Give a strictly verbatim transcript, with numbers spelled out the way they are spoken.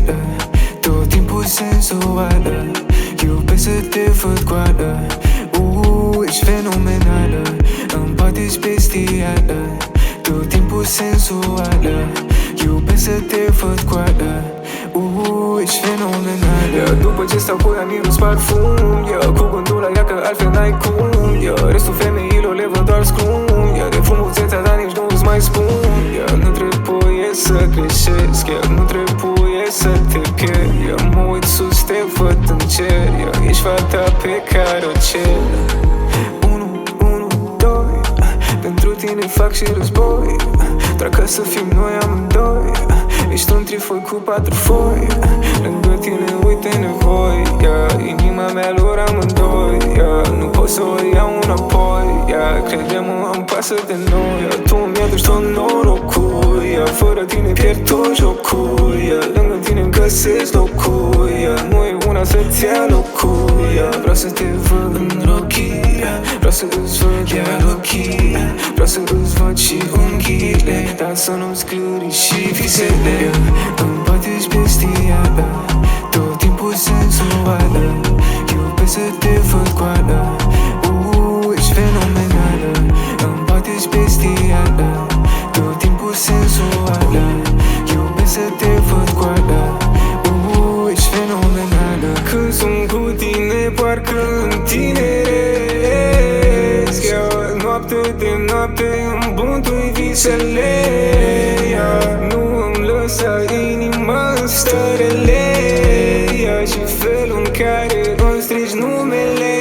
înșelă, tot timpul sensuală. Iubesc să te văd goală. Uuu, ești fenomenală, îmi bate bestială, tot timpul sensuală. Iubesc să te văd goală. Uuu, ești fenomenală. Yeah, după ce stau cu ea miros parfum, yeah, cu gândul la ea că altfel n-ai cum, yeah, restul femeilor le văd doar scrum, yeah, de frumusețea dar nici nu-ți mai spun, yeah, nu trebuie să greșesc, yeah, nu trebuie să te pierd, yeah, mă uit sus, te văd în cer, yeah, ești fata pe care o cer. Unu, unu, doi, pentru tine fac și război, doar ca să fim noi amândoi. Ești un trifoi cu patru foi, lângă tine uite nevoi, yeah, inima mea lor amândoi, yeah, nu pot să o iau înapoi, yeah, crede-mă, îmi pasă de noi, yeah, tu îmi aduci tot norocul, yeah, fără tine pierd tot jocul, yeah, lângă tine îmi găsesc locul, yeah, nu e una să-ți ia locul, yeah, vreau să te văd în rochii, yeah, vreau să îți văd chiar ochii, yeah, vreau să îți văd și unghiile, dar să nu-mi scârii și visele, yeah, îmi bate-și bestială, tot timpul sensuală. Iubesc să te văd goală. Uuu, ești fenomenală, îmi bate-și bestială, tot timpul sensuală. Iubesc să te văd goală. Uuu, ești fenomenală. Când sunt cu tine, parcă întineresc, yeah, noapte de noapte îmi buntui visele, yeah, nu îmi lăsa inima în stărele, yeah, și felul în care îmi strigi numele.